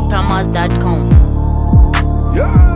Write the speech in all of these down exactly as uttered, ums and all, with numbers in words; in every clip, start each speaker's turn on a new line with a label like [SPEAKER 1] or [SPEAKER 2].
[SPEAKER 1] promos dot com.
[SPEAKER 2] Yeah.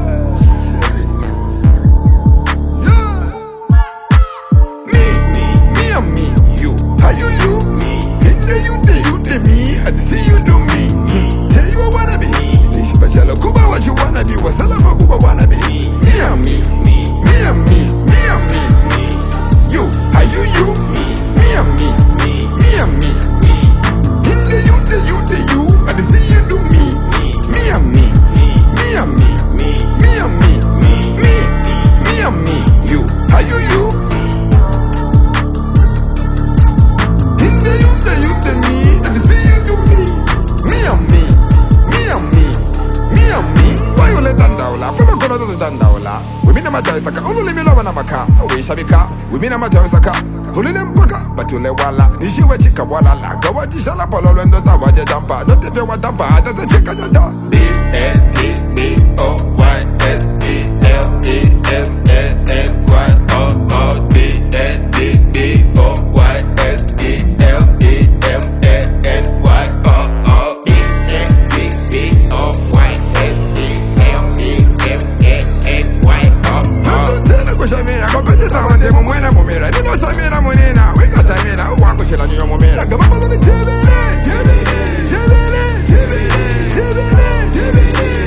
[SPEAKER 2] We mean a saka, only me love na maka. We shabika, we mean a saka. Huli them paka, but you le wala. Nishi we chika wala la. Gawaji shala polo lendo ta waje dampa. Not if you want dampa, that's a chika jada. B A T B O Y S E L E M A N Y O O B A T B O Y S E L E M A N Y O O B A T B O Y S E L E M A N Y O O. Shamira, competitor on the Mumena Mumira. They know Samira Munina. We got Samira, who walk with you on your Mumira. The Baba on the T V, T V, T V, T V, T V,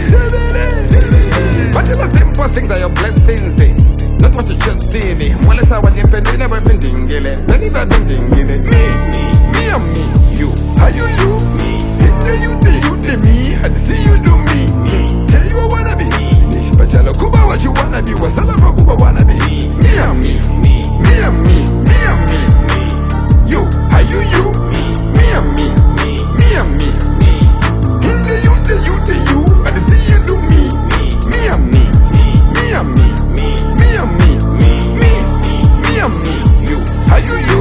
[SPEAKER 2] T V. But it's the simple things are your blessings, eh? Not what you just see me. Well, it's how you spend it, never bending it. Penny by bending it. Me, me and me, you. How you, you? Me. Hinder you, the you, the me. I see you do me. Tell you what wanna be. But you look about what you wanna be. What's all about who I wanna be? Me and me, me, me and me, me and me, me. You, how you, you? Me, me and me, me, me and me, me. Hinder you, the you, the you. I see you do me. Me and me, me and me, me, me and me, me, me, me and me. You, how you, you?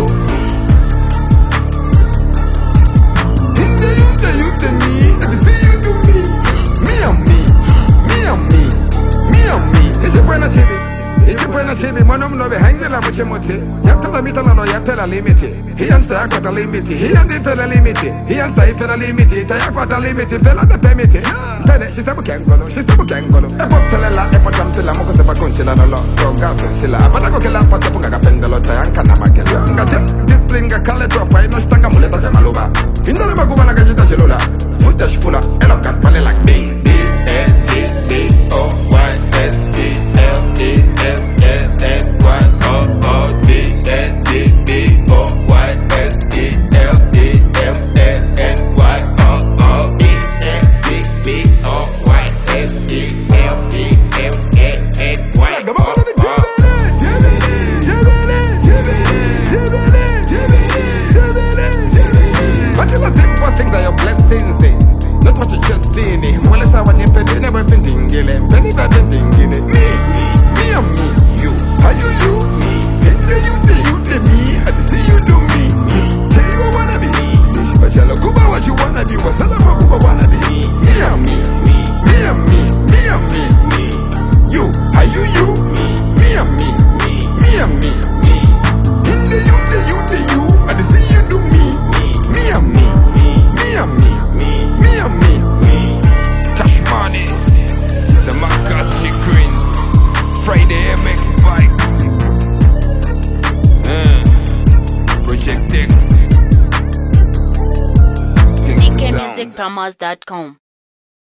[SPEAKER 2] Hinder you, the you, the me. I see you do me. Me and me, me and me. It's a buena chibi, it's a buena chibi. Monum no be hanging la muchemote. Yapela mitala no yapela limiti. He ants the aqua limiti. He ants the pela limiti. He ants the pela limiti. The aqua limiti. Pela the permiti. Pene, she's a bukangolo. She's a bukangolo. A botella, a potantilla, moco de baconchilla, no lost. Go gas and chilla. Patago che la patapunga pendelo, tayanka makela. This bling a color to a fine, no stanga muleta jamaluba. In the magumana gajita cellular. Footage fuller, and I've got money like me. B A T B O Y S E L E M A N Y O O B A T B O Y S E L E M A N Y O O B A T B O Y S E L E M A N Y O O. But it's the simple things are your blessings, eh? Not what you just see me. Well, it's how you pay, never bending it. Penny by bending it. Me, me and me, you. How you, you? Hinder you, the you, the me. I see you do me. Tell you what wanna be. But you look about what you wanna be. What's all about who I wanna be? Me and me, me and me, me and me, me. You, how you, you? Me and me, me and me, me. Hinder you, the you, the you. I see you do me. Me and me, me and me, me and me. Cash money, Mister Marcus G. Greens, Friday M X Bikes, uh, Project X.
[SPEAKER 1] C K music promos dot com.